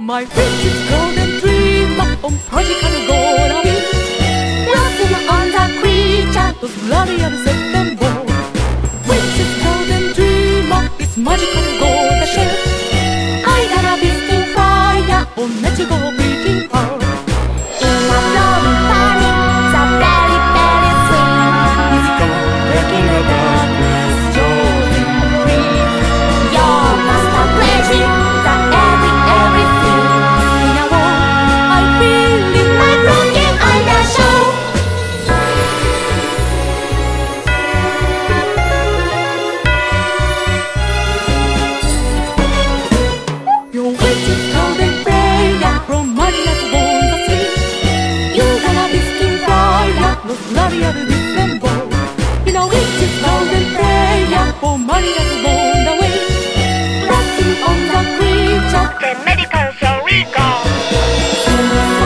My pretty golden dreamer on magical gonna be blossom on the creature of glory and September. Princess golden dreamer is magical golden shell. I got a beast in fire on natural beating heart. In a blowing panic, so very, very sweet. Musical breaking the darkness, chosen free. Your master blazing, the everything. In a war, I feel it Like rocking on the show. Your witch is golden prayer from Maria's born the sea. You got a beast in fire, los glorious December. You know witch is golden prayer for Maria's born the way. Blessing on the creature, The medical show we go.